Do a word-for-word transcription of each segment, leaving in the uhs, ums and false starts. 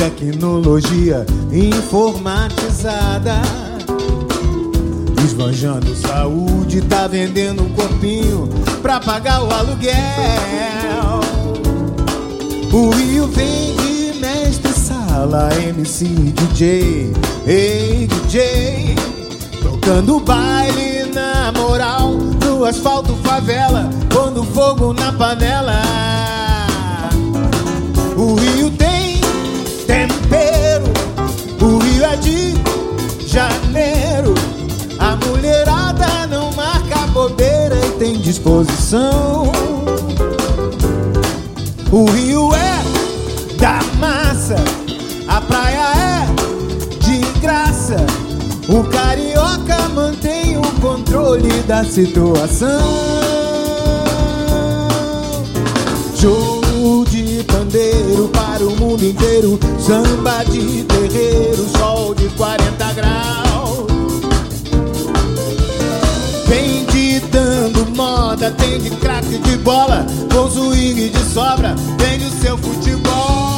tecnologia informatizada, esbanjando saúde, tá vendendo um corpinho pra pagar o aluguel. O Rio vem de mestre sala, M C, D J, ei D J, tocando baile na moral, no asfalto favela, pondo fogo na panela. O Rio tem tempero, o Rio é de janeiro. A mulherada não marca bobeira e tem disposição. O Rio é da massa, a praia é de graça. O carioca mantém o controle da situação. Show de pandeiro para o mundo inteiro, samba de terreiro, sol de quarenta graus. Vem ditando moda, tem de craque de bola, com swing de sobra, tem do seu futebol.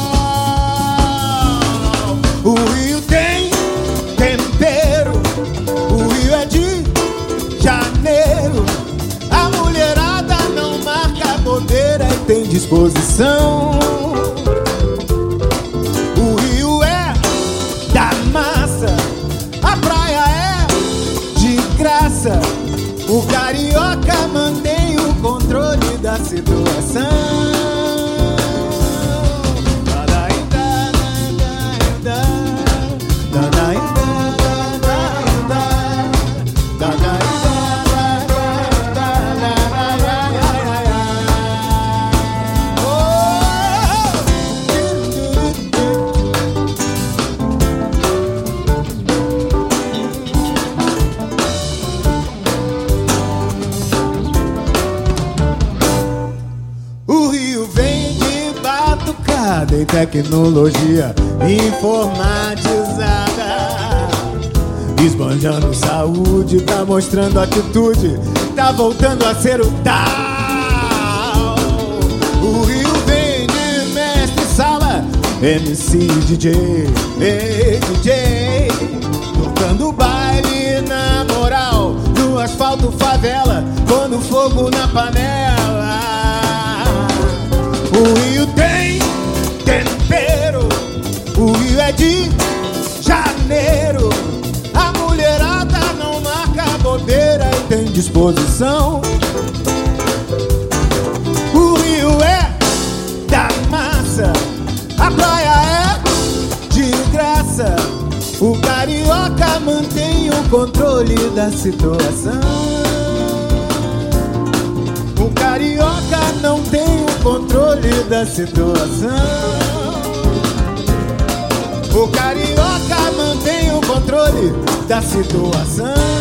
O Rio tem tempero, o Rio é de janeiro. A mulherada não marca bobeira e tem disposição. O Rio é da massa, a praia é de graça. O carioca mantém o controle da situação. Em tecnologia informatizada, esbanjando saúde, tá mostrando atitude, tá voltando a ser o tal. O Rio vem de mestre sala, M C, D J, ei D J, tocando baile na moral, no asfalto favela, pondo fogo na panela. O Rio tem tempero, o Rio é de janeiro. A mulherada não marca bobeira e tem disposição. O Rio é da massa, a praia é de graça. O carioca mantém o controle da situação. O carioca não tem o controle da situação. O carioca mantém o controle da situação.